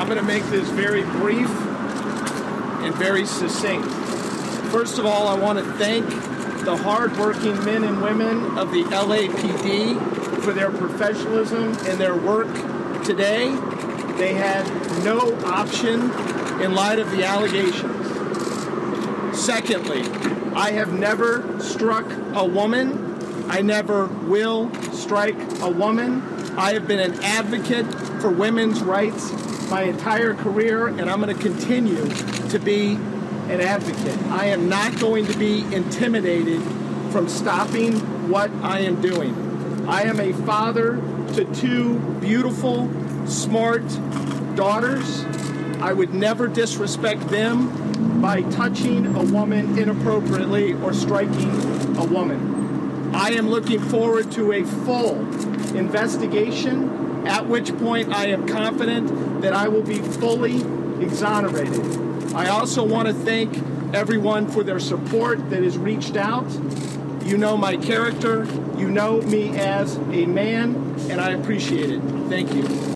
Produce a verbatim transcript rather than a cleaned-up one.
I'm going to make this very brief and very succinct. First of all, I want to thank the hardworking men and women of the L A P D for their professionalism and their work today. They had no option in light of the allegations. Secondly, I have never struck a woman. I never will strike a woman. I have been an advocate for women's rights my entire career, and I'm going to continue to be an advocate. I am not going to be intimidated from stopping what I am doing. I am a father to two beautiful, smart daughters. I would never disrespect them by touching a woman inappropriately or striking a woman. I am looking forward to a full investigation, at which point I am confident that I will be fully exonerated. I also want to thank everyone for their support that has reached out. You know my character, you know me as a man, and I appreciate it. Thank you.